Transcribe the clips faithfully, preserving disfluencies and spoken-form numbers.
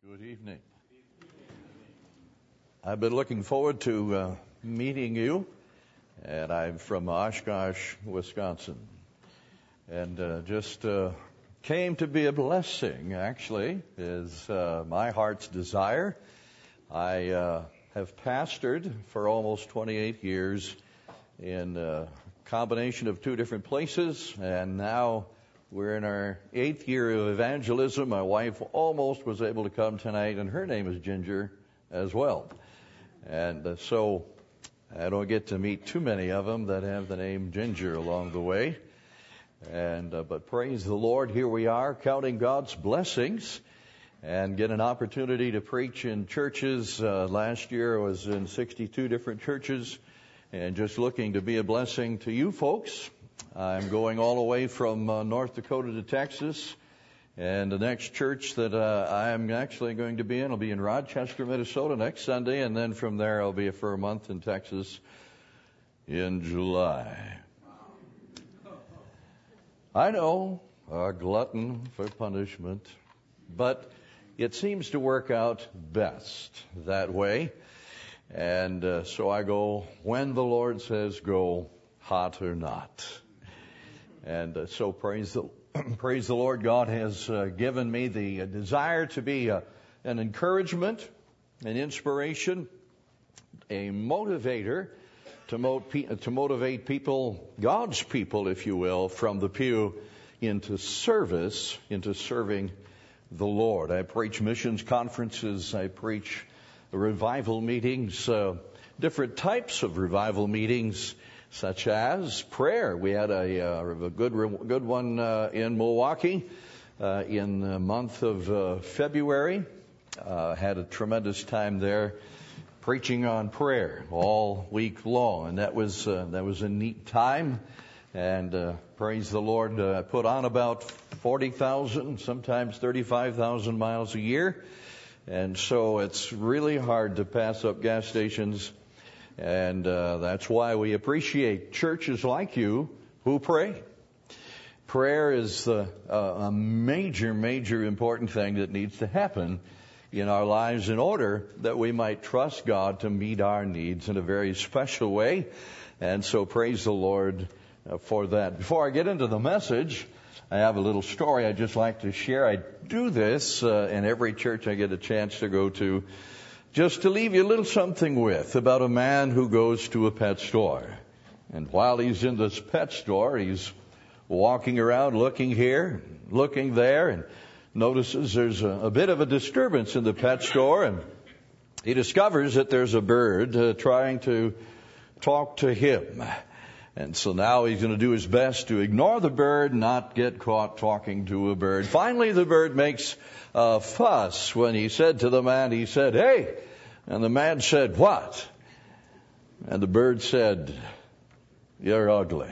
Good evening. I've been looking forward to uh, meeting you, and I'm from Oshkosh, Wisconsin, and uh, just uh, came to be a blessing, actually, is uh, my heart's desire. I uh, have pastored for almost twenty-eight years in a combination of two different places, and now we're in our eighth year of evangelism. My wife almost was able to come tonight, and her name is Ginger as well. And uh, so I don't get to meet too many of them that have the name Ginger along the way. And uh, but praise the Lord, here we are counting God's blessings and get an opportunity to preach in churches. Uh, last year I was in sixty-two different churches and just looking to be a blessing to you folks. I'm going all the way from uh, North Dakota to Texas, and the next church that uh, I'm actually going to be in will be in Rochester, Minnesota next Sunday, and then from there I'll be for a month in Texas in July. I know, a glutton for punishment, but it seems to work out best that way, and uh, so I go when the Lord says go, hot or not. And uh, so praise the praise the Lord. God has uh, given me the uh, desire to be uh, an encouragement, an inspiration, a motivator to, mo- to motivate people, God's people, if you will, from the pew into service, into serving the Lord. I preach missions conferences. I preach revival meetings, uh, different types of revival meetings, such as prayer. We had a, uh, a good good one uh, in Milwaukee uh, in the month of uh, February. Uh, had a tremendous time there preaching on prayer all week long, and that was uh, that was a neat time. And uh, praise the Lord, uh, put on about forty thousand, sometimes thirty-five thousand miles a year, and so it's really hard to pass up gas stations. And uh, that's why we appreciate churches like you who pray. Prayer is uh, a major, major important thing that needs to happen in our lives in order that we might trust God to meet our needs in a very special way. And so praise the Lord uh, for that. Before I get into the message, I have a little story I'd just like to share. I do this uh, in every church I get a chance to go to, just to leave you a little something with about a man who goes to a pet store. And while he's in this pet store, he's walking around looking here, looking there, and notices there's a, a bit of a disturbance in the pet store, and he discovers that there's a bird uh, trying to talk to him. And so now he's going to do his best to ignore the bird, not get caught talking to a bird. Finally, the bird makes a fuss when he said to the man, he said, "Hey!" And the man said, "What?" And the bird said, "You're ugly."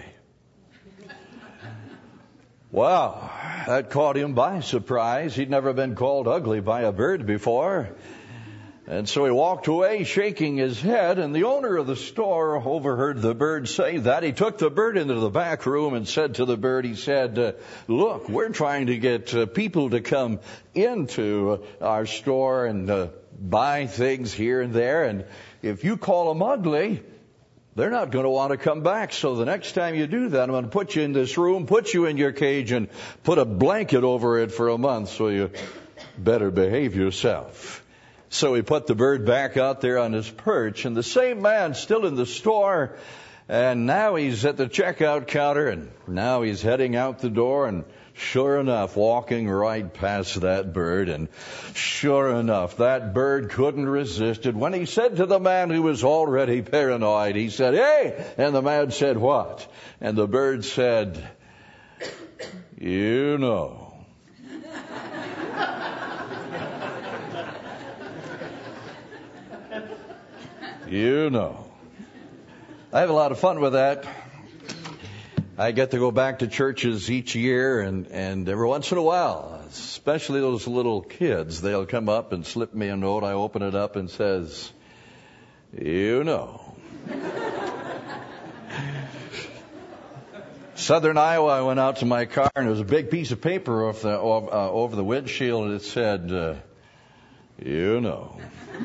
Wow, that caught him by surprise. He'd never been called ugly by a bird before. And so he walked away shaking his head, and the owner of the store overheard the bird say that. He took the bird into the back room and said to the bird, he said, uh, "Look, we're trying to get uh, people to come into our store and uh, buy things here and there, and if you call them ugly, they're not going to want to come back. So the next time you do that, I'm going to put you in this room, put you in your cage, and put a blanket over it for a month, so you better behave yourself." So he put the bird back out there on his perch, and the same man still in the store, and now he's at the checkout counter, and now he's heading out the door, and sure enough, walking right past that bird, and sure enough, that bird couldn't resist it. When he said to the man who was already paranoid, he said, "Hey!" And the man said, "What?" And the bird said, "You know." You know. I have a lot of fun with that. I get to go back to churches each year, and, and every once in a while, especially those little kids, they'll come up and slip me a note. I open it up and says, "You know." Southern Iowa, I went out to my car, and there was a big piece of paper off the, uh, over the windshield, and it said, uh, You know.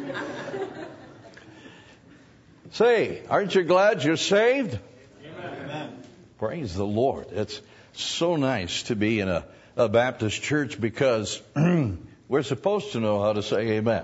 Say, aren't you glad you're saved? Amen. Praise the Lord. It's so nice to be in a, a Baptist church because we're supposed to know how to say amen.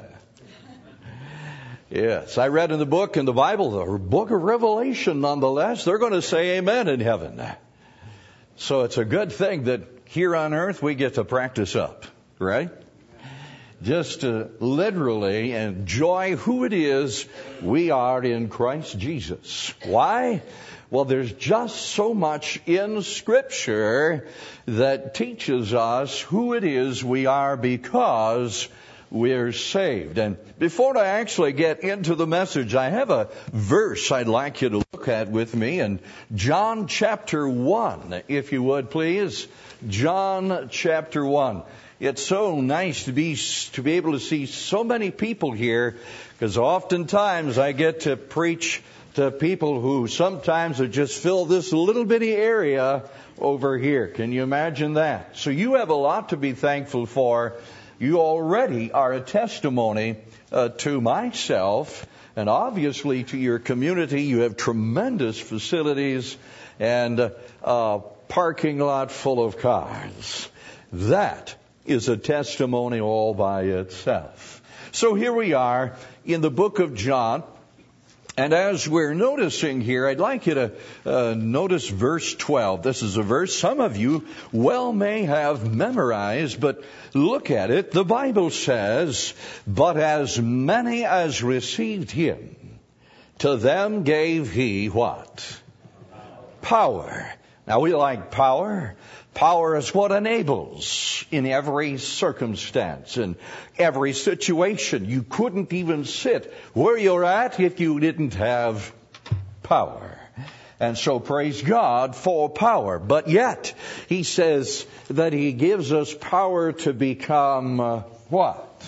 Yes, I read in the book, in the Bible, the book of Revelation, nonetheless, they're going to say amen in heaven. So it's a good thing that here on earth we get to practice up, right? Just to literally enjoy who it is we are in Christ Jesus. Why? Well, there's just so much in Scripture that teaches us who it is we are because we're saved. And before I actually get into the message, I have a verse I'd like you to look at with me in John chapter one, if you would please. John chapter one. It's so nice to be to be able to see so many people here, because oftentimes I get to preach to people who sometimes have just filled this little bitty area over here. Can you imagine that? So you have a lot to be thankful for. You already are a testimony uh, to myself and obviously to your community. You have tremendous facilities and a uh, parking lot full of cars. That is a testimony all by itself. So here we are in the book of John. And as we're noticing here, I'd like you to uh, notice verse twelve. This is a verse some of you well may have memorized, but look at it. The Bible says, "But as many as received him, to them gave he" what? Power. Now we like power. Power is what enables in every circumstance, in every situation. You couldn't even sit where you're at if you didn't have power. And so praise God for power. But yet, he says that he gives us power to become uh, what?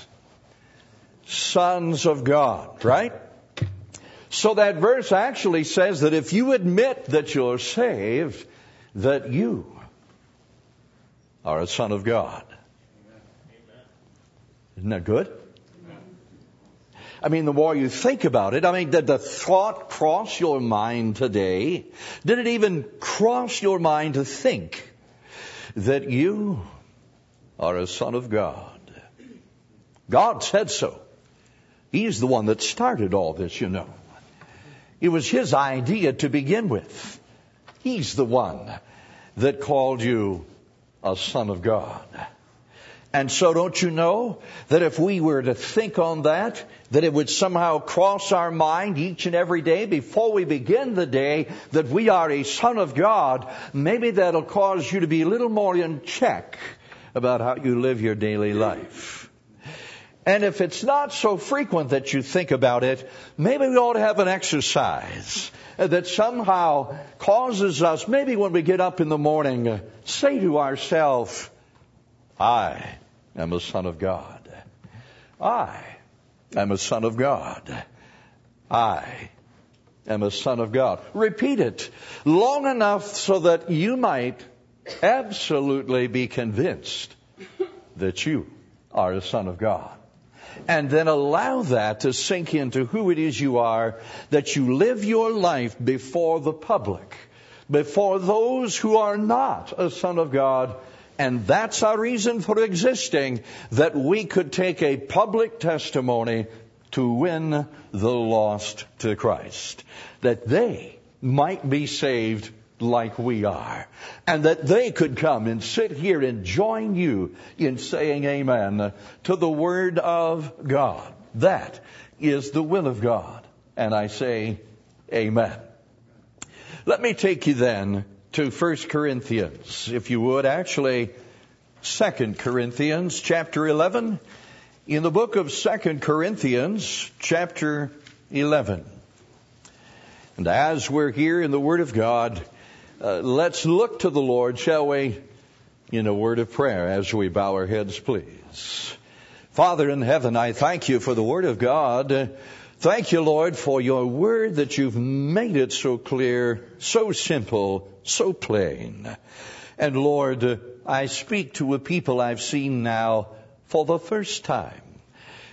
Sons of God, right? So that verse actually says that if you admit that you're saved, that you are a son of God. Isn't that good? I mean, the more you think about it, I mean, did the thought cross your mind today? Did it even cross your mind to think that you are a son of God? God said so. He's the one that started all this, you know. It was his idea to begin with. He's the one that called you a son of God. And so don't you know that if we were to think on that, that it would somehow cross our mind each and every day before we begin the day that we are a son of God, maybe that'll cause you to be a little more in check about how you live your daily life. And if it's not so frequent that you think about it, maybe we ought to have an exercise that somehow causes us, maybe when we get up in the morning, uh, say to ourselves, I am a son of God. I am a son of God. I am a son of God. Repeat it long enough so that you might absolutely be convinced that you are a son of God. And then allow that to sink into who it is you are, that you live your life before the public, before those who are not a son of God. And that's our reason for existing, that we could take a public testimony to win the lost to Christ, that they might be saved like we are, and that they could come and sit here and join you in saying amen to the Word of God. That is the will of God. And I say amen. Let me take you then to First Corinthians, if you would, actually Second Corinthians chapter eleven. In the book of Second Corinthians chapter eleven. And as we're here in the Word of God, Uh, let's look to the Lord, shall we, in a word of prayer as we bow our heads, please. Father in heaven, I thank you for the Word of God. Uh, thank you, Lord, for your Word that you've made it so clear, so simple, so plain. And Lord, uh, I speak to a people I've seen now for the first time.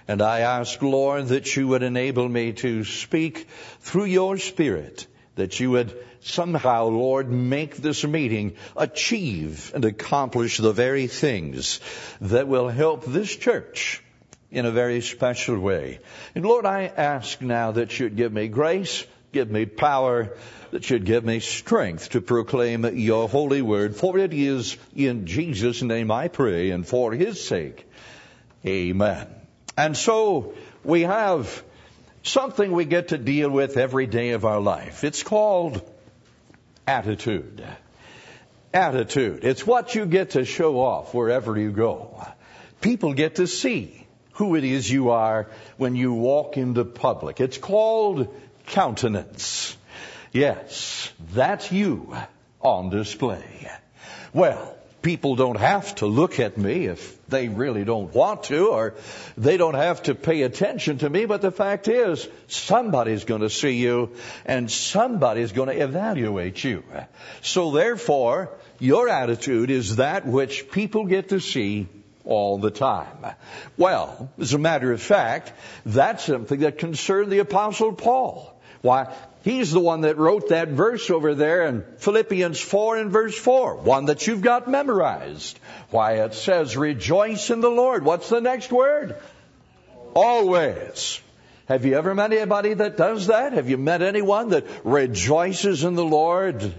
And I ask, Lord, that you would enable me to speak through your Spirit, that you would somehow, Lord, make this meeting achieve and accomplish the very things that will help this church in a very special way. And Lord, I ask now that you'd give me grace, give me power, that you'd give me strength to proclaim your holy word. For it is in Jesus' name I pray, and for his sake, amen. And so we have something we get to deal with every day of our life. It's called attitude. Attitude. It's what you get to show off wherever you go. People get to see who it is you are when you walk into public. It's called countenance. Yes, that's you on display. Well, people don't have to look at me if they really don't want to, or they don't have to pay attention to me. But the fact is, somebody's going to see you, and somebody's going to evaluate you. So therefore, your attitude is that which people get to see all the time. Well, as a matter of fact, that's something that concerned the Apostle Paul. Why, he's the one that wrote that verse over there in Philippians four and verse four, one that you've got memorized. Why, it says, rejoice in the Lord. What's the next word? Always. Have you ever met anybody that does that? Have you met anyone that rejoices in the Lord?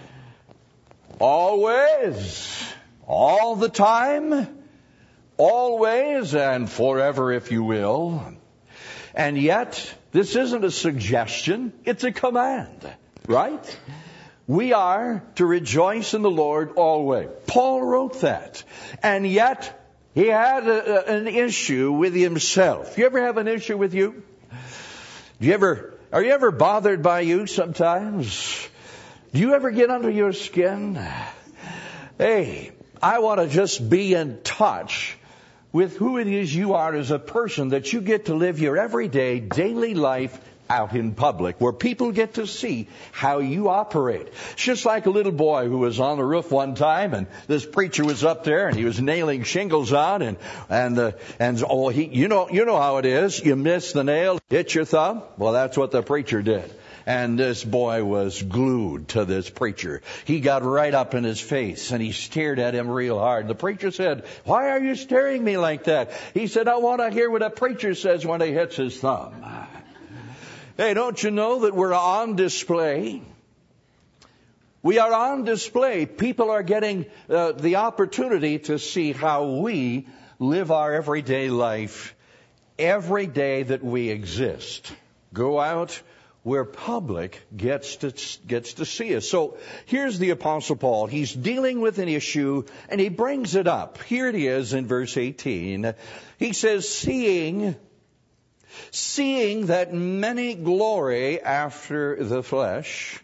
Always. All the time. Always and forever, if you will. And yet, this isn't a suggestion, it's a command, right? We are to rejoice in the Lord always. Paul wrote that. And yet, he had a, a, an issue with himself. You ever have an issue with you? Do you ever, are you ever bothered by you sometimes? Do you ever get under your skin? Hey, I want to just be in touch with who it is you are as a person, that you get to live your everyday, daily life out in public, where people get to see how you operate. It's just like a little boy who was on the roof one time, and this preacher was up there, and he was nailing shingles on, and and uh, and oh, he, you know, you know how it is. You miss the nail, hit your thumb. Well, that's what the preacher did. And this boy was glued to this preacher. He got right up in his face and he stared at him real hard. The preacher said, why are you staring me like that? He said, I want to hear what a preacher says when he hits his thumb. Hey, don't you know that we're on display? We are on display. People are getting uh, the opportunity to see how we live our everyday life every day that we exist. Go out where public gets to gets to see us. So here's the Apostle Paul. He's dealing with an issue, and he brings it up. Here it is in verse eighteen. He says, seeing, seeing that many glory after the flesh,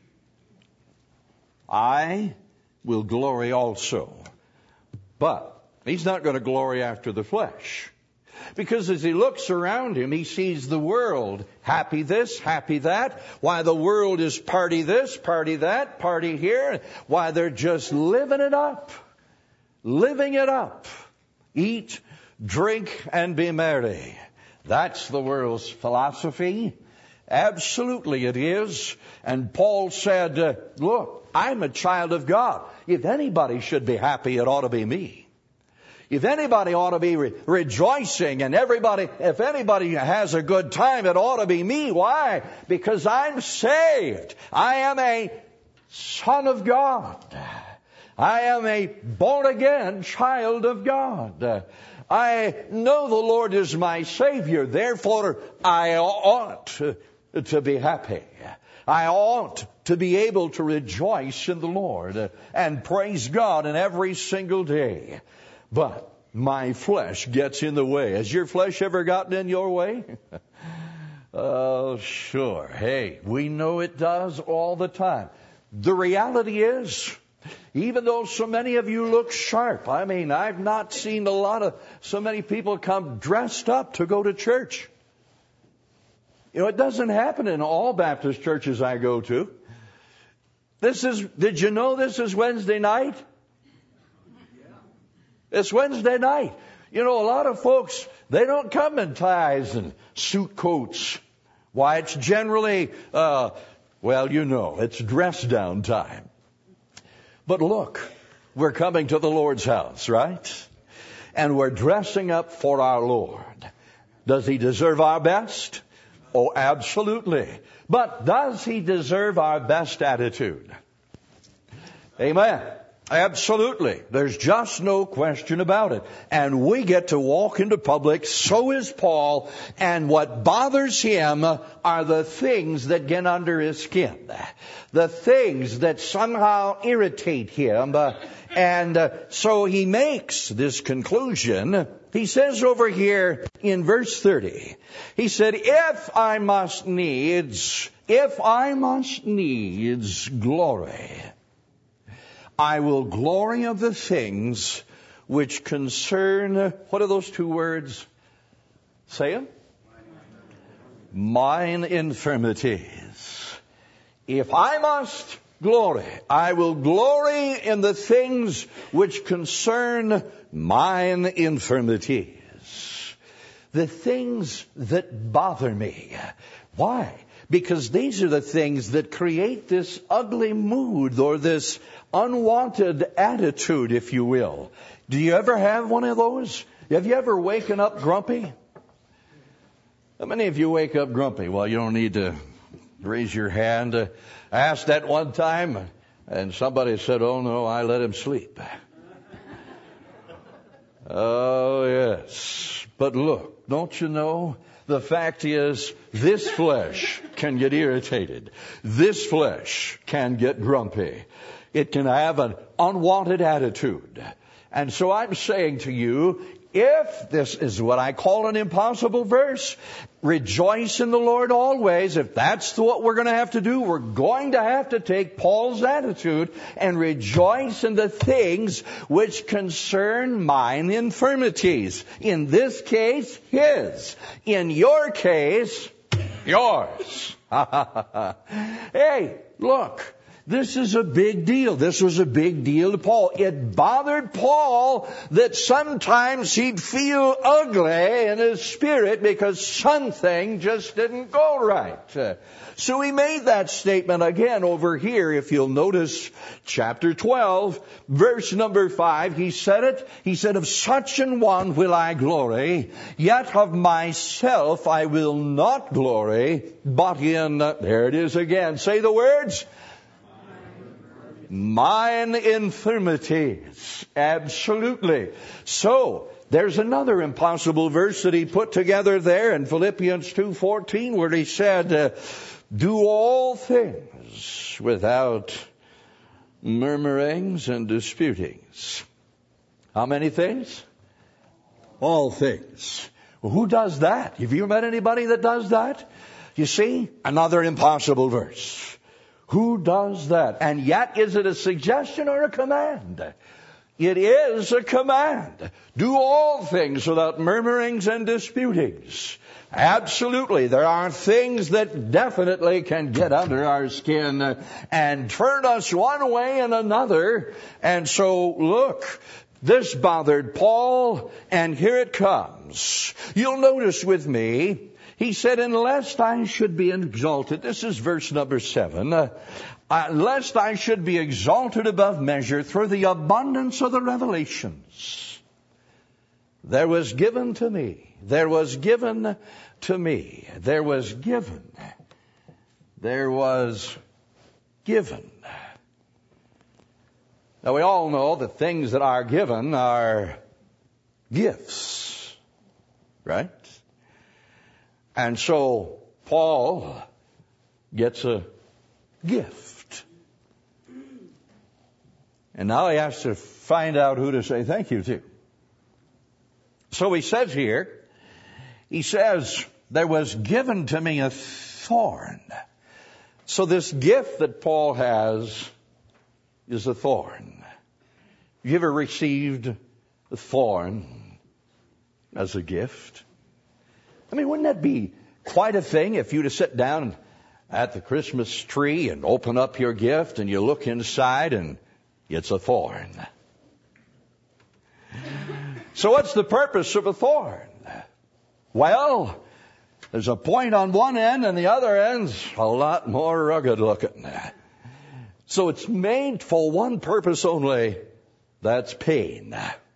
I will glory also. But he's not going to glory after the flesh. Because as he looks around him, he sees the world. Happy this, happy that. Why, the world is party this, party that, party here. Why, they're just living it up. Living it up. Eat, drink, and be merry. That's the world's philosophy. Absolutely it is. And Paul said, uh, look, I'm a child of God. If anybody should be happy, it ought to be me. If anybody ought to be re- rejoicing, and everybody, if anybody has a good time, it ought to be me. Why? Because I'm saved. I am a son of God. I am a born-again child of God. I know the Lord is my Savior. Therefore, I ought to, to be happy. I ought to be able to rejoice in the Lord and praise God in every single day. But my flesh gets in the way. Has your flesh ever gotten in your way? Oh, sure. Hey, we know it does all the time. The reality is, even though so many of you look sharp, I mean, I've not seen a lot of, so many people come dressed up to go to church. You know, it doesn't happen in all Baptist churches I go to. This is, did you know this is Wednesday night? It's Wednesday night. You know, a lot of folks, they don't come in ties and suit coats. Why, it's generally, uh, well, you know, it's dress down time. But look, we're coming to the Lord's house, right? And we're dressing up for our Lord. Does He deserve our best? Oh, absolutely. But does He deserve our best attitude? Amen. Absolutely. There's just no question about it. And we get to walk into public, so is Paul, and what bothers him are the things that get under his skin. The things that somehow irritate him. And uh, so he makes this conclusion. He says over here in verse thirty, he said, if I must needs, if I must needs glory, I will glory of the things which concern, what are those two words? Say them. Mine infirmities. If I must glory, I will glory in the things which concern mine infirmities. The things that bother me. Why? Because these are the things that create this ugly mood or this unwanted attitude, if you will. Do you ever have one of those? Have you ever waken up grumpy? How many of you wake up grumpy? Well, you don't need to raise your hand. I asked that one time, and somebody said, oh no, I let him sleep. Oh yes. But look, don't you know? The fact is, this flesh can get irritated. This flesh can get grumpy. It can have an unwanted attitude. And so I'm saying to you, if this is what I call an impossible verse, rejoice in the Lord always. If that's what we're going to have to do, we're going to have to take Paul's attitude and rejoice in the things which concern mine infirmities. In this case, his. In your case, yours. Hey, look. This is a big deal. This was a big deal to Paul. It bothered Paul that sometimes he'd feel ugly in his spirit because something just didn't go right. So he made that statement again over here. If you'll notice chapter twelve, verse number five, he said it. He said, of such an one will I glory, yet of myself I will not glory, but in, there it is again. Say the words. Mine infirmities. Absolutely. So, there's another impossible verse that he put together there in Philippians two fourteen where he said, uh, do all things without murmurings and disputings. How many things? All things. Well, who does that? Have you met anybody that does that? You see, another impossible verse. Who does that? And yet, is it a suggestion or a command? It is a command. Do all things without murmurings and disputings. Absolutely. There are things that definitely can get under our skin and turn us one way and another. And so, look, this bothered Paul, and here it comes. You'll notice with me, he said, unless I should be exalted, this is verse number seven, uh, uh, lest I should be exalted above measure through the abundance of the revelations. There was given to me, there was given to me, there was given, there was given. Now we all know that things that are given are gifts, right? And so Paul gets a gift. And now he has to find out who to say thank you to. So he says here, he says, there was given to me a thorn. So this gift that Paul has is a thorn. Have you ever received a thorn as a gift? I mean, wouldn't that be quite a thing if you to sit down at the Christmas tree and open up your gift and you look inside and it's a thorn. So what's the purpose of a thorn? Well, there's a point on one end and the other end's a lot more rugged looking. So it's made for one purpose only. That's pain,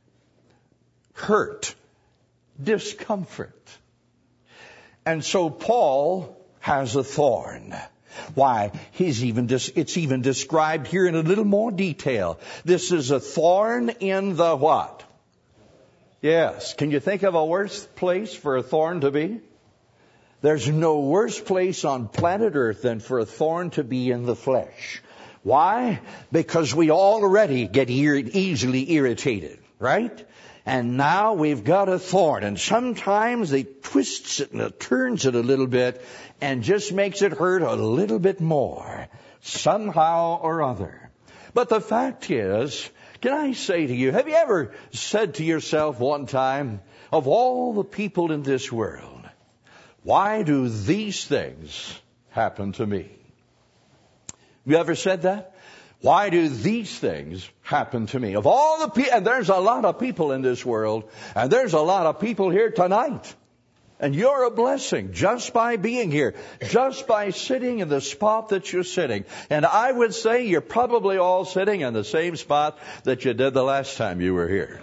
hurt, discomfort. And so Paul has a thorn. Why? He's even it's even described here in a little more detail. This is a thorn in the what? Yes. Can you think of a worse place for a thorn to be? There's no worse place on planet Earth than for a thorn to be in the flesh. Why? Because we already get ir- easily irritated, right? And now we've got a thorn, and sometimes it twists it and it turns it a little bit and just makes it hurt a little bit more, somehow or other. But the fact is, can I say to you, have you ever said to yourself one time, of all the people in this world, why do these things happen to me? You ever said that? Why do these things happen to me? Of all the people, and there's a lot of people in this world, and there's a lot of people here tonight. And you're a blessing just by being here, just by sitting in the spot that you're sitting. And I would say you're probably all sitting in the same spot that you did the last time you were here.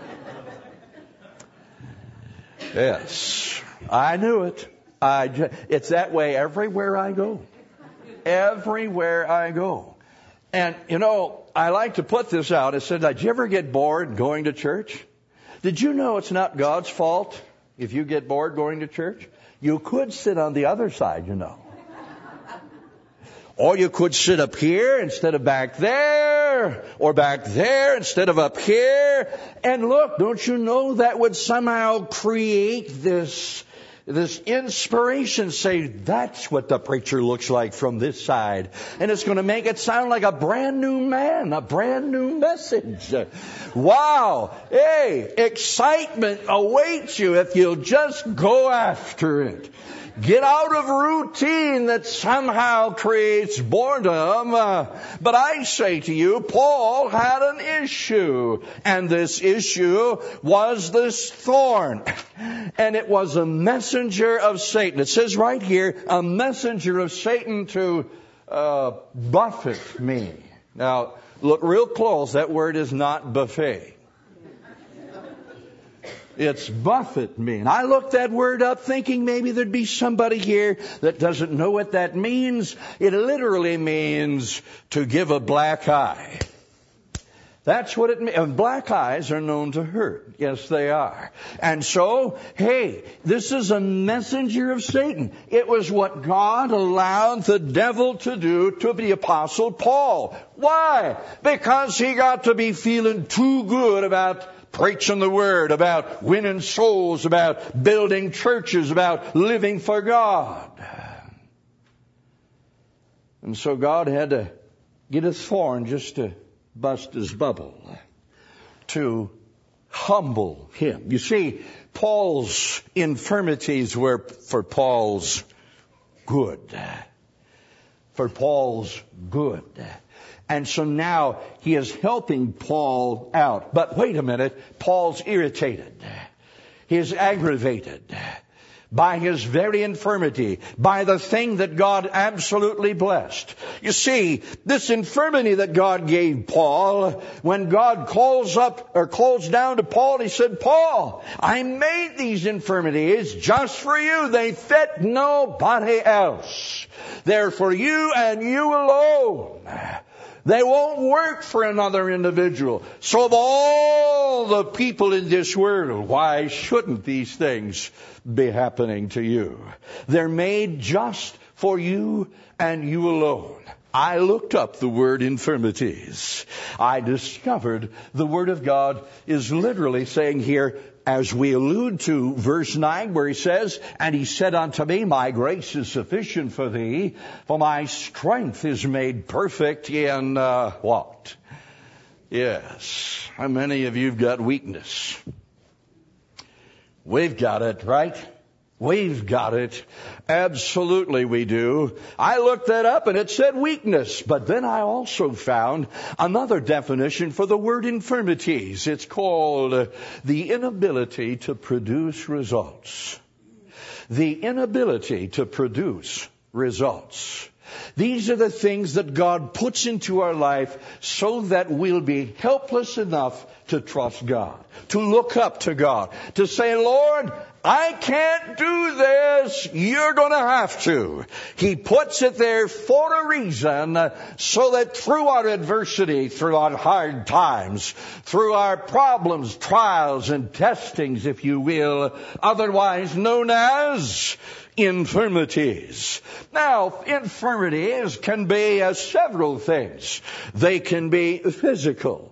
Yes, I knew it. I, it's that way everywhere I go. Everywhere I go. And, you know, I like to put this out. It said, did you ever get bored going to church? Did you know it's not God's fault if you get bored going to church? You could sit on the other side, you know. Or you could sit up here instead of back there, or back there instead of up here. And look, don't you know that would somehow create this This inspiration, say, that's what the preacher looks like from this side. And it's going to make it sound like a brand new man, a brand new message. Wow. Hey, excitement awaits you if you'll just go after it. Get out of routine that somehow creates boredom. Uh, but I say to you, Paul had an issue. And this issue was this thorn. And it was a messenger of Satan. It says right here, a messenger of Satan to uh, buffet me. Now, look real close. That word is not buffet. It's buffet me. And I looked that word up thinking maybe there'd be somebody here that doesn't know what that means. It literally means to give a black eye. That's what it means. Black eyes are known to hurt. Yes, they are. And so, hey, this is a messenger of Satan. It was what God allowed the devil to do to the Apostle Paul. Why? Because he got to be feeling too good about preaching the word, about winning souls, about building churches, about living for God. And so God had to get a thorn just to bust his bubble, to humble him. You see, Paul's infirmities were for Paul's good. For Paul's good. And so now he is helping Paul out. But wait a minute, Paul's irritated. He is aggravated by his very infirmity, by the thing that God absolutely blessed. You see, this infirmity that God gave Paul, when God calls up or calls down to Paul, he said, Paul, I made these infirmities just for you. They fit nobody else. They're for you and you alone. They won't work for another individual. So of all the people in this world, why shouldn't these things be happening to you? They're made just for you and you alone. I looked up the word infirmities. I discovered the Word of God is literally saying here, as we allude to verse nine where he says, and he said unto me, my grace is sufficient for thee, for my strength is made perfect in uh, what? Yes. How many of you have got weakness? We've got it, right? We've got it. Absolutely we do. I looked that up and it said weakness, but then I also found another definition for the word infirmities. It's called the inability to produce results. The inability to produce results. These are the things that God puts into our life so that we'll be helpless enough to trust God, to look up to God, to say, Lord, I can't do this. You're going to have to. He puts it there for a reason, so that through our adversity, through our hard times, through our problems, trials, and testings, if you will, otherwise known as infirmities. Now, infirmities can be uh, several things. They can be physical.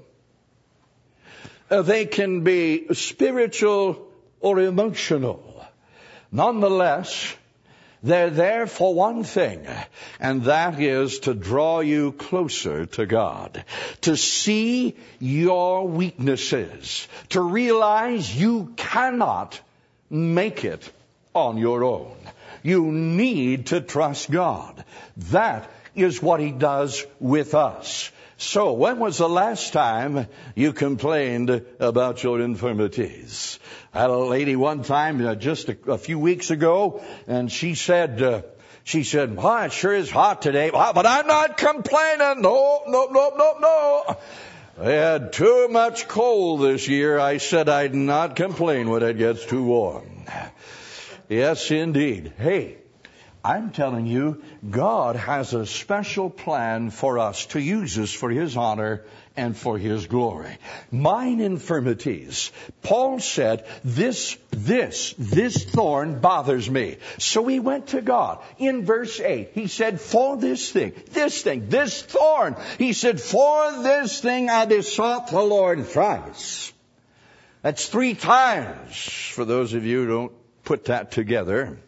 Uh, they can be spiritual or emotional. Nonetheless, they're there for one thing, and that is to draw you closer to God, to see your weaknesses, to realize you cannot make it on your own. You need to trust God. That is what He does with us. So, when was the last time you complained about your infirmities? I had a lady one time, uh, just a, a few weeks ago, and she said, uh, she said, well, it sure is hot today, well, but I'm not complaining. No, no, no, no, no. I had too much cold this year. I said I'd not complain when it gets too warm. Yes, indeed. Hey, I'm telling you, God has a special plan for us to use us for His honor and for His glory. Mine infirmities. Paul said, this, this, this thorn bothers me. So he went to God. In verse eight, he said, for this thing, this thing, this thorn. He said, for this thing I besought the Lord thrice. That's three times. For those of you who don't put that together.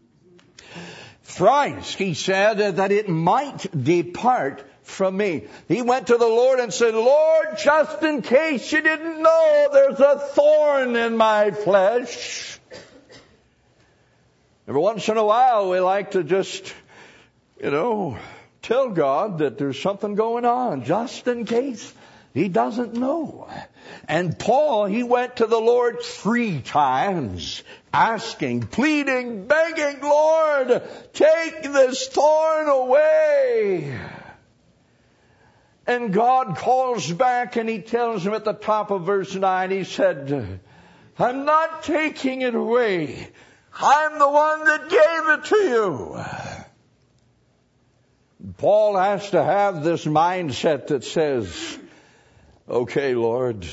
Thrice, he said, that it might depart from me. He went to the Lord and said, Lord, just in case you didn't know, there's a thorn in my flesh. Every once in a while, we like to just, you know, tell God that there's something going on, just in case He doesn't know. And Paul, he went to the Lord three times, asking, pleading, begging, Lord, take this thorn away. And God calls back and He tells him at the top of verse nine, He said, I'm not taking it away. I'm the one that gave it to you. Paul has to have this mindset that says, okay, Lord,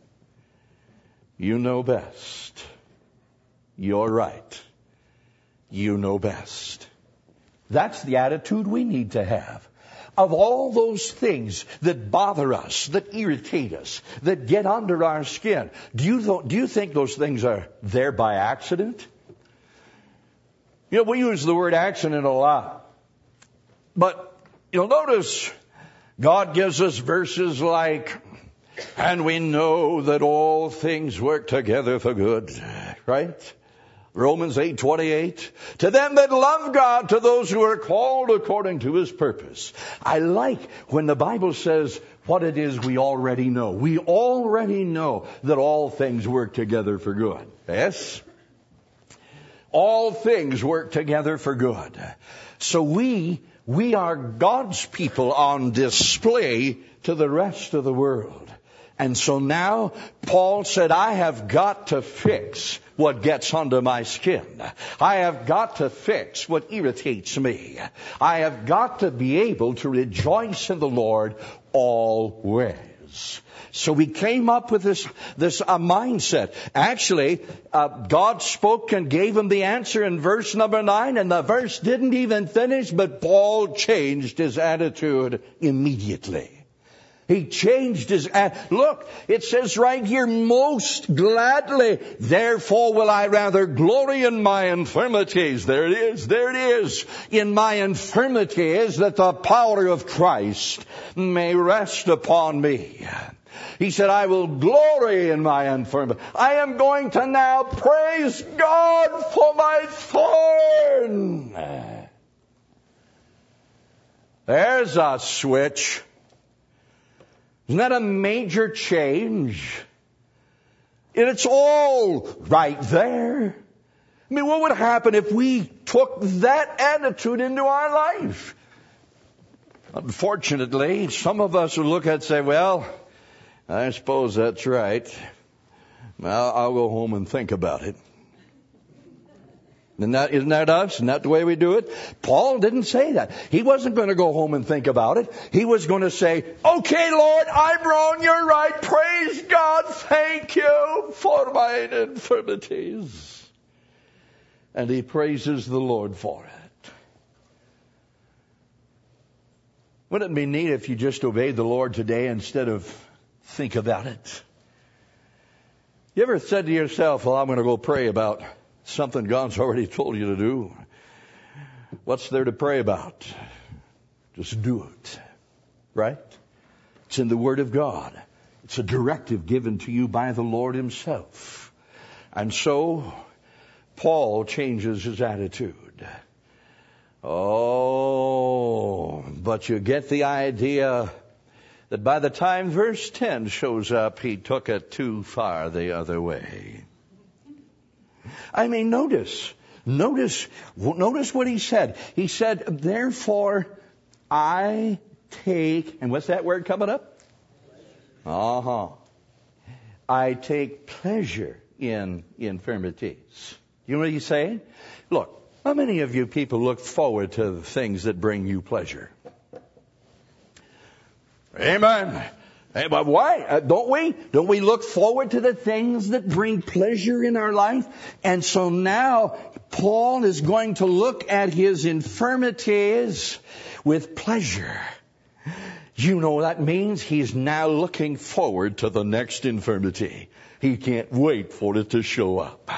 you know best. You're right. You know best. That's the attitude we need to have. Of all those things that bother us, that irritate us, that get under our skin, do you, th- do you think those things are there by accident? You know, we use the word accident a lot. But you'll notice God gives us verses like, and we know that all things work together for good, right? Romans eight twenty-eight. To them that love God, to those who are called according to His purpose. I like when the Bible says what it is we already know. We already know that all things work together for good. Yes? All things work together for good. So we, we are God's people on display to the rest of the world. And so now, Paul said, I have got to fix what gets under my skin. I have got to fix what irritates me. I have got to be able to rejoice in the Lord always. So we came up with this, this uh, mindset. Actually, uh, God spoke and gave him the answer in verse number nine, and the verse didn't even finish, but Paul changed his attitude immediately. He changed his, uh, look, it says right here, most gladly, therefore will I rather glory in my infirmities. There it is, there it is. In my infirmities, that the power of Christ may rest upon me. He said, I will glory in my infirmity. I am going to now praise God for my thorn. There's a switch. Isn't that a major change? And it's all right there. I mean, what would happen if we took that attitude into our life? Unfortunately, some of us would look at it and say, well, I suppose that's right. Well, I'll go home and think about it. Isn't that, isn't that us? Isn't that the way we do it? Paul didn't say that. He wasn't going to go home and think about it. He was going to say, okay, Lord, I'm wrong, you're right. Praise God, thank you for my infirmities. And he praises the Lord for it. Wouldn't it be neat if you just obeyed the Lord today instead of think about it? You ever said to yourself, well, I'm going to go pray about something God's already told you to do? What's there to pray about? Just do it. Right? It's in the Word of God. It's a directive given to you by the Lord Himself. And so, Paul changes his attitude. Oh, but you get the idea that by the time verse ten shows up, he took it too far the other way. I mean, notice, notice, notice what he said. He said, therefore, I take, and what's that word coming up? Uh-huh. I take pleasure in infirmities. You know what he's saying? Look, how many of you people look forward to the things that bring you pleasure? Amen. Hey, but why? Uh, don't we? Don't we look forward to the things that bring pleasure in our life? And so now Paul is going to look at his infirmities with pleasure. You know what that means? He's now looking forward to the next infirmity. He can't wait for it to show up.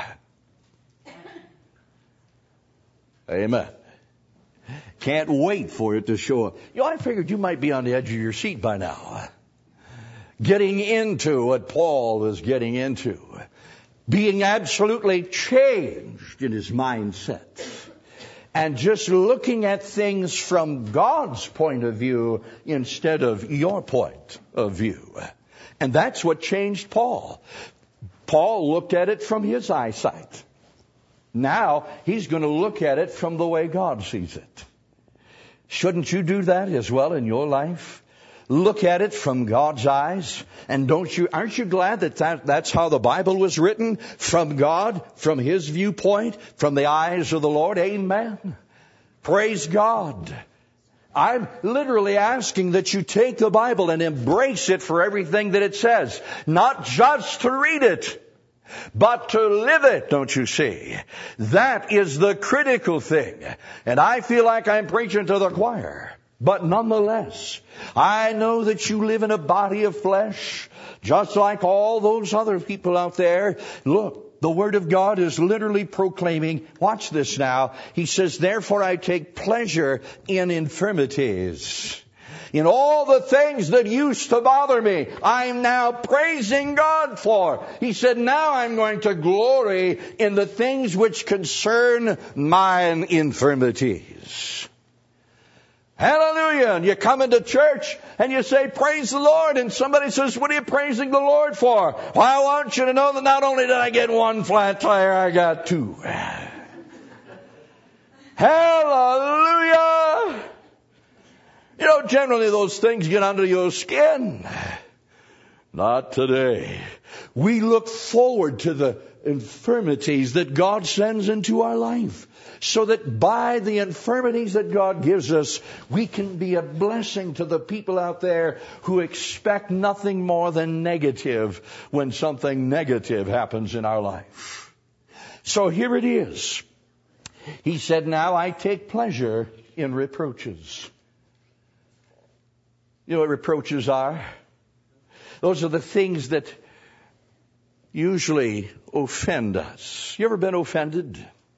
Amen. Can't wait for it to show up. You know, I figured you might be on the edge of your seat by now. Getting into what Paul is getting into. Being absolutely changed in his mindset. And just looking at things from God's point of view instead of your point of view. And that's what changed Paul. Paul looked at it from his eyesight. Now he's going to look at it from the way God sees it. Shouldn't you do that as well in your life? Look at it from God's eyes. And don't you, aren't you glad that, that that's how the Bible was written? From God, from His viewpoint, from the eyes of the Lord. Amen. Praise God. I'm literally asking that you take the Bible and embrace it for everything that it says. Not just to read it, but to live it, don't you see? That is the critical thing. And I feel like I'm preaching to the choir. But nonetheless, I know that you live in a body of flesh, just like all those other people out there. Look, the Word of God is literally proclaiming, watch this now. He says, therefore I take pleasure in infirmities. In all the things that used to bother me, I'm now praising God for. He said, now I'm going to glory in the things which concern mine infirmities. Hallelujah. And you come into church and you say, praise the Lord. And somebody says, what are you praising the Lord for? Well, I want you to know that not only did I get one flat tire, I got two. Hallelujah. You know, generally those things get under your skin. Not today. We look forward to the infirmities that God sends into our life, so that by the infirmities that God gives us, we can be a blessing to the people out there who expect nothing more than negative when something negative happens in our life. So here it is. He said, now I take pleasure in reproaches. You know what reproaches are? Those are the things that usually offend us. You ever been offended?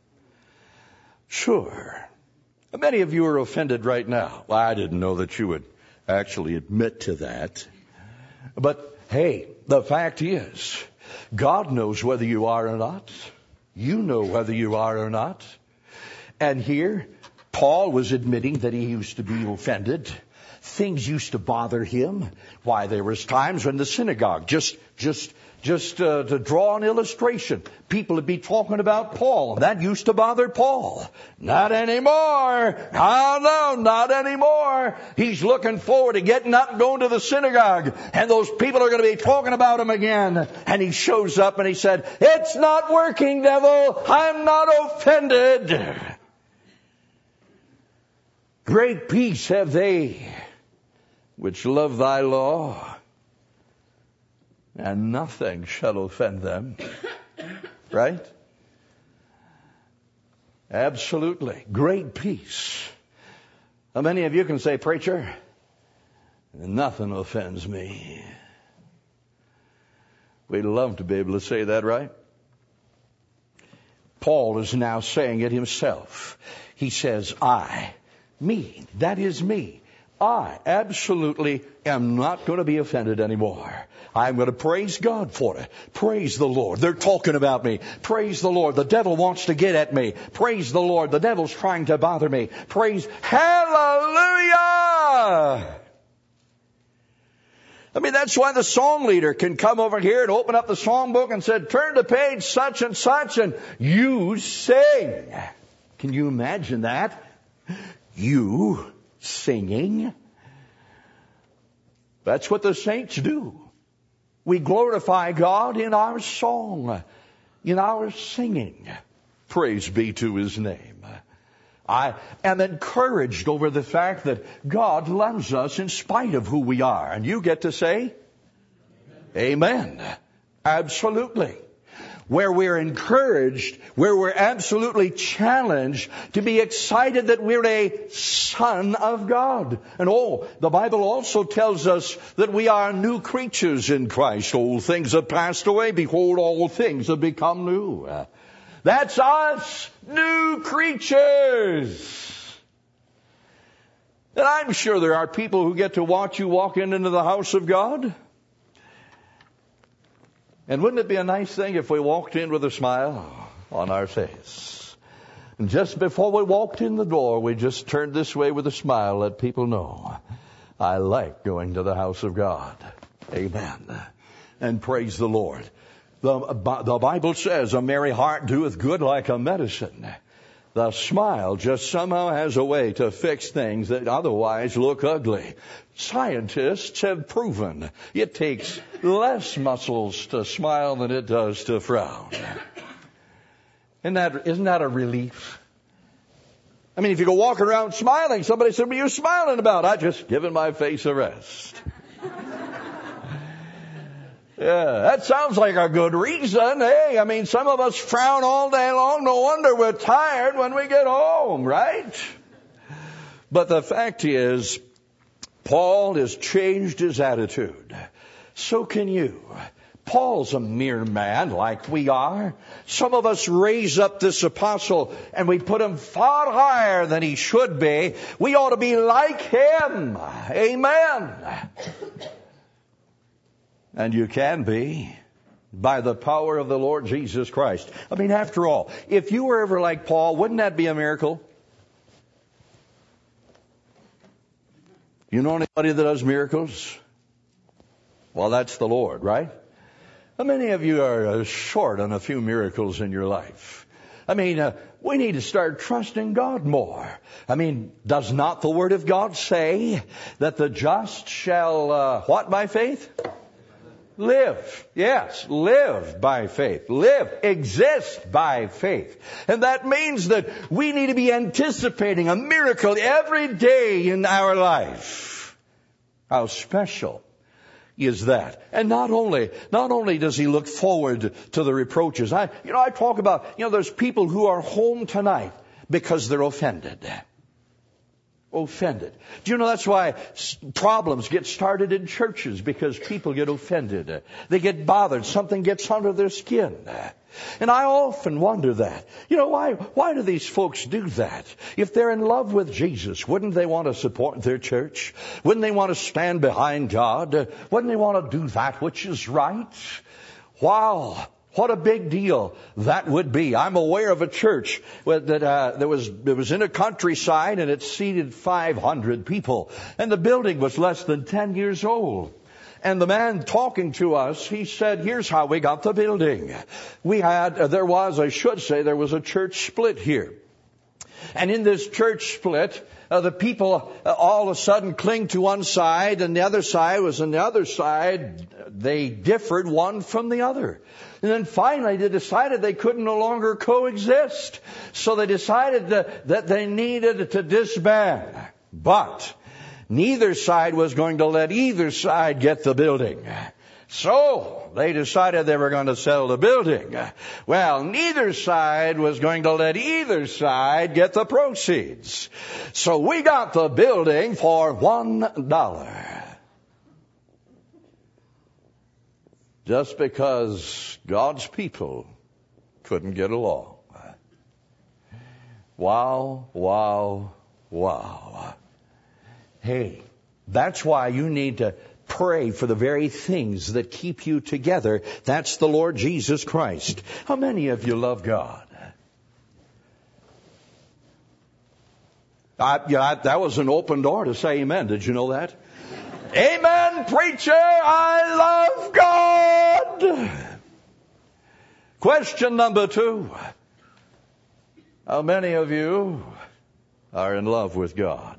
Sure. Many of you are offended right now. Well, I didn't know that you would actually admit to that. But Hey, the fact is, God knows whether you are or not. You know whether you are or not. And here, Paul was admitting that he used to be offended. Things used to bother him. Why, there was times when the synagogue, just, just, just uh, to draw an illustration, people would be talking about Paul, and that used to bother Paul. Not anymore. Oh no, not anymore. He's looking forward to getting up and going to the synagogue, and those people are going to be talking about him again. And he shows up and he said, "It's not working, devil. I'm not offended. Great peace have they which love thy law, and nothing shall offend them." Right? Absolutely. Great peace. How many of you can say, "Preacher, nothing offends me"? We'd love to be able to say that, right? Paul is now saying it himself. He says, I, me, that is me. I absolutely am not going to be offended anymore. I'm going to praise God for it. Praise the Lord. They're talking about me. Praise the Lord. The devil wants to get at me. Praise the Lord. The devil's trying to bother me. Praise. Hallelujah! I mean, that's why the song leader can come over here and open up the songbook and said, "Turn to page such and such," and you sing. Can you imagine that? You singing. That's what the saints do. We glorify God in our song, in our singing. Praise be to His name. I am encouraged over the fact that God loves us in spite of who we are. And you get to say, Amen. Amen. Absolutely. Where we're encouraged, where we're absolutely challenged to be excited that we're a son of God. And oh, the Bible also tells us that we are new creatures in Christ. Old things have passed away. Behold, all things have become new. That's us, new creatures. And I'm sure there are people who get to watch you walk in into the house of God. And wouldn't it be a nice thing if we walked in with a smile on our face? And just before we walked in the door, we just turned this way with a smile, let people know, I like going to the house of God. Amen. And praise the Lord. The, the Bible says, a merry heart doeth good like a medicine. The smile just somehow has a way to fix things that otherwise look ugly. Scientists have proven it takes less muscles to smile than it does to frown. Isn't that, isn't that a relief? I mean, if you go walking around smiling, somebody said, "What are you smiling about?" "I just given my face a rest." Yeah, that sounds like a good reason. Hey, I mean, some of us frown all day long. No wonder we're tired when we get home, right? But the fact is, Paul has changed his attitude. So can you. Paul's a mere man like we are. Some of us raise up this apostle and we put him far higher than he should be. We ought to be like him. Amen. And you can be by the power of the Lord Jesus Christ. I mean, after all, if you were ever like Paul, wouldn't that be a miracle? You know anybody that does miracles? Well, that's the Lord, right? How many of you are short on a few miracles in your life? I mean, uh, we need to start trusting God more. I mean, does not the Word of God say that the just shall, uh, what by faith? Live. Yes, live by faith. Live, exist by faith. And that means that we need to be anticipating a miracle every day in our life. How special is that? And not only, not only does he look forward to the reproaches. I, you know, I talk about, you know, there's people who are home tonight because they're offended. Offended. Do you know that's why problems get started in churches? Because people get offended. They get bothered. Something gets under their skin. And I often wonder that. You know, why, why do these folks do that? If they're in love with Jesus, wouldn't they want to support their church? Wouldn't they want to stand behind God? Wouldn't they want to do that which is right? Wow. What a big deal that would be. I'm aware of a church that uh, there was it was in a countryside, and it seated five hundred people. And the building was less than ten years old. And the man talking to us, he said, here's how we got the building. We had, uh, there was, I should say, there was a church split here. And in this church split, uh, the people uh, all of a sudden cling to one side, and the other side was on the other side. They differed one from the other. And then finally they decided they couldn't no longer coexist. So they decided that, that they needed to disband. But neither side was going to let either side get the building. So they decided they were going to sell the building. Well, neither side was going to let either side get the proceeds. So we got the building for one dollar. Just because God's people couldn't get along. Wow, wow, wow. Hey, that's why you need to pray for the very things that keep you together. That's the Lord Jesus Christ. How many of you love God? I, yeah, that was an open door to say amen. Did you know that? Amen, preacher. I love God. Question number two. How many of you are in love with God?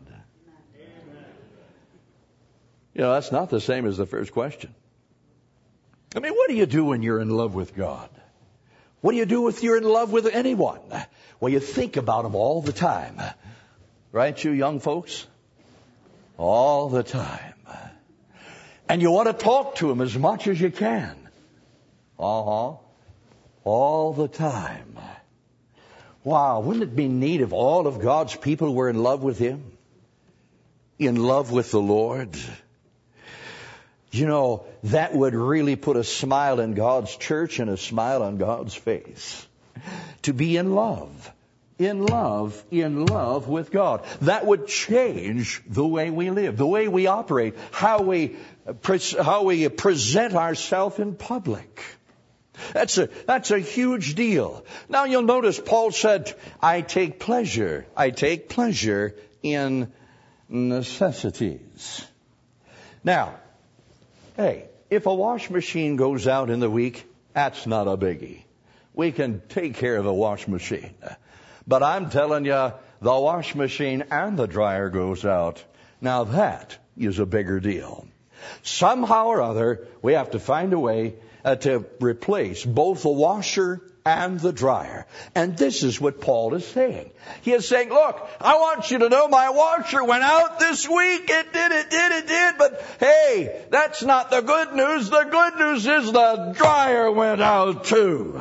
You know, that's not the same as the first question. I mean, what do you do when you're in love with God? What do you do if you're in love with anyone? Well, you think about them all the time. Right, you young folks? All the time. And you want to talk to them as much as you can. Uh-huh. All the time. Wow, wouldn't it be neat if all of God's people were in love with Him? In love with the Lord? You know, that would really put a smile in God's church and a smile on God's face. To be in love. In love, in love with God. That would change the way we live, the way we operate, how we how we present ourselves in public. That's a that's a huge deal. Now you'll notice Paul said, I take pleasure, I take pleasure in necessities. Now, hey, if a wash machine goes out in the week, that's not a biggie. We can take care of a wash machine. But I'm telling you, the wash machine and the dryer goes out. Now that is a bigger deal. Somehow or other, we have to find a way uh, to replace both the washer and the dryer. And this is what Paul is saying. He is saying, look, I want you to know my washer went out this week. It did, it did, it did. But hey, that's not the good news. The good news is the dryer went out too.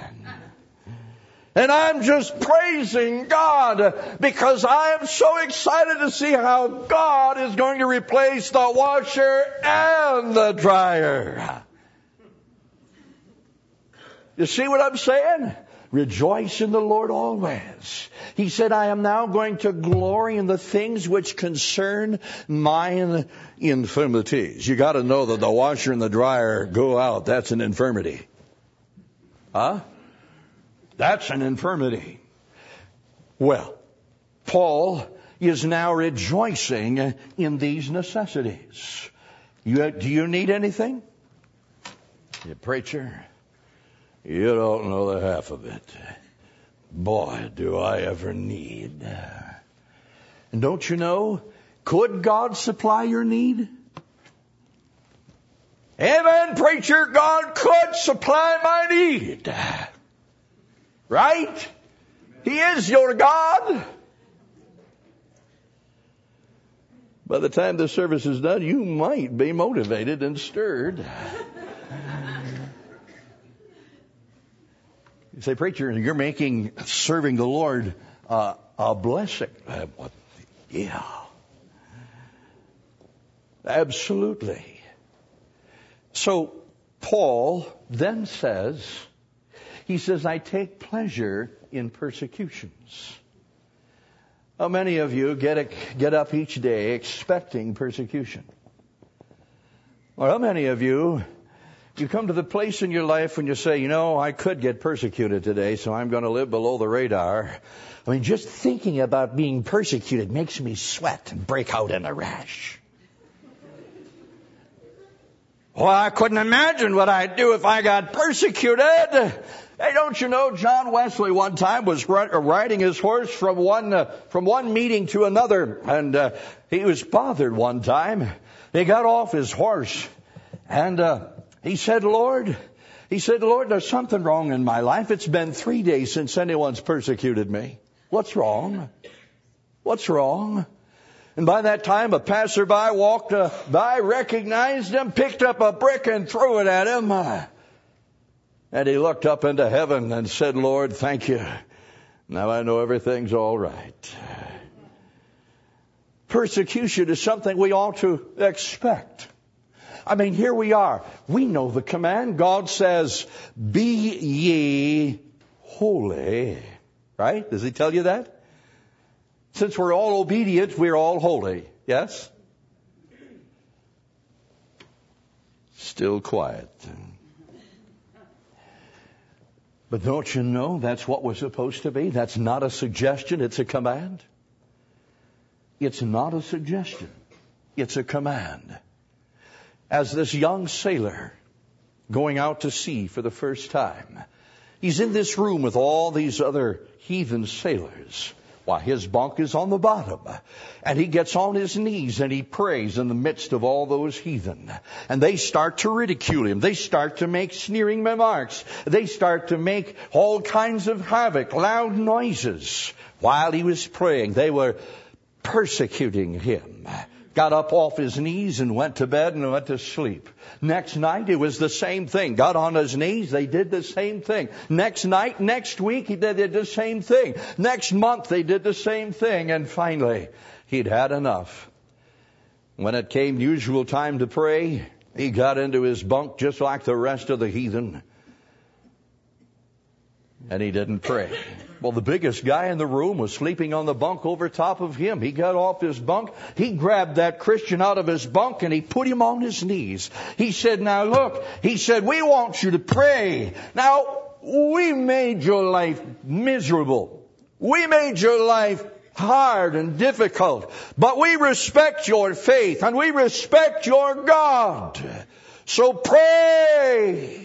And I'm just praising God because I am so excited to see how God is going to replace the washer and the dryer. You see what I'm saying? Rejoice in the Lord always. He said, I am now going to glory in the things which concern mine infirmities. You got to know that the washer and the dryer go out. That's an infirmity. Huh? That's an infirmity. Well, Paul is now rejoicing in these necessities. You, do you need anything? You preacher, you don't know the half of it. Boy, do I ever need. And don't you know, could God supply your need? Amen, preacher, God could supply my need. Right? He is your God. By the time the service is done, you might be motivated and stirred. You say, preacher, you're making serving the Lord uh, a blessing. Uh, what? Yeah. Absolutely. So Paul then says, he says, I take pleasure in persecutions. How many of you get, a, get up each day expecting persecution? Or how many of you, you come to the place in your life when you say, you know, I could get persecuted today, so I'm going to live below the radar. I mean, just thinking about being persecuted makes me sweat and break out in a rash. Well, I couldn't imagine what I'd do if I got persecuted. Hey, don't you know, John Wesley one time was riding his horse from one uh, from one meeting to another, and uh, he was bothered one time. He got off his horse, and uh, he said, Lord, he said, Lord, there's something wrong in my life. It's been three days since anyone's persecuted me. What's wrong? What's wrong? And by that time, a passerby walked uh, by, recognized him, picked up a brick and threw it at him. And he looked up into heaven and said, Lord, thank you. Now I know everything's all right. Persecution is something we ought to expect. I mean, here we are. We know the command. God says, be ye holy. Right? Does he tell you that? Since we're all obedient, we're all holy. Yes? Still quiet. But don't you know that's what we're supposed to be? That's not a suggestion, it's a command. It's not a suggestion, it's a command. As this young sailor going out to sea for the first time, he's in this room with all these other heathen sailors. Why, his bunk is on the bottom. And he gets on his knees and he prays in the midst of all those heathen. And they start to ridicule him. They start to make sneering remarks. They start to make all kinds of havoc, loud noises. While he was praying, they were persecuting him. Got up off his knees and went to bed and went to sleep. Next night, it was the same thing. Got on his knees, they did the same thing. Next night, next week, they did the same thing. Next month, they did the same thing. And finally, he'd had enough. When it came usual time to pray, he got into his bunk just like the rest of the heathen. And he didn't pray. Well, the biggest guy in the room was sleeping on the bunk over top of him. He got off his bunk. He grabbed that Christian out of his bunk and he put him on his knees. He said, now look, he said, we want you to pray. Now, we made your life miserable. We made your life hard and difficult. But we respect your faith and we respect your God. So pray.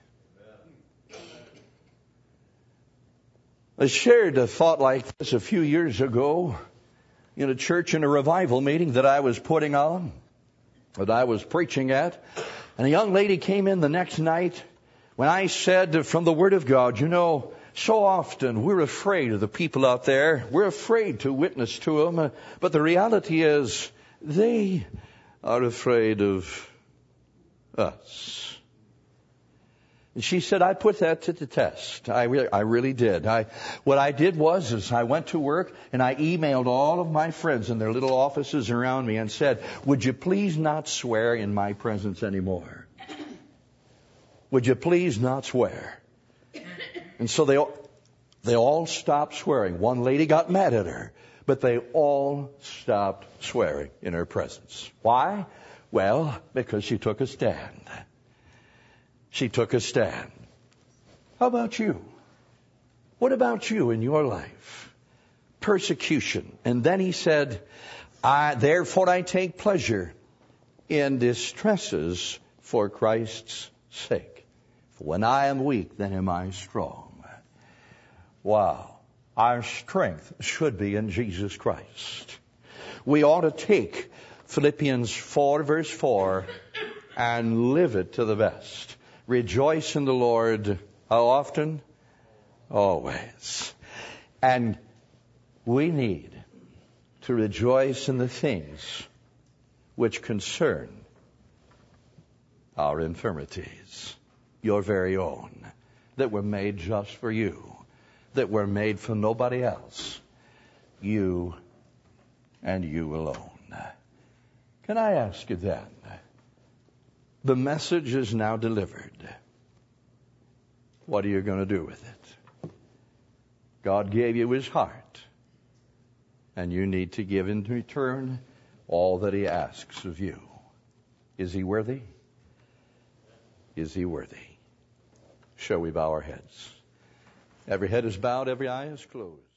I shared a thought like this a few years ago in a church in a revival meeting that I was putting on, that I was preaching at. And a young lady came in the next night when I said from the Word of God, you know, so often we're afraid of the people out there. We're afraid to witness to them. But the reality is they are afraid of us. And she said, I put that to the test. I really, I really did. I, what I did was, is I went to work and I emailed all of my friends in their little offices around me and said, would you please not swear in my presence anymore? Would you please not swear? And so they, they all stopped swearing. One lady got mad at her, but they all stopped swearing in her presence. Why? Well, because she took a stand. She took a stand. How about you? What about you in your life? Persecution. And then he said, I, therefore I take pleasure in distresses for Christ's sake. For when I am weak, then am I strong. Wow. Our strength should be in Jesus Christ. We ought to take Philippians four verse four and live it to the best. Rejoice in the Lord. How often? Always. And we need to rejoice in the things which concern our infirmities, your very own, that were made just for you, that were made for nobody else, you and you alone. And I ask you then, the message is now delivered. What are you going to do with it? God gave you His heart, and you need to give in return all that He asks of you. Is He worthy? Is He worthy? Shall we bow our heads? Every head is bowed, every eye is closed.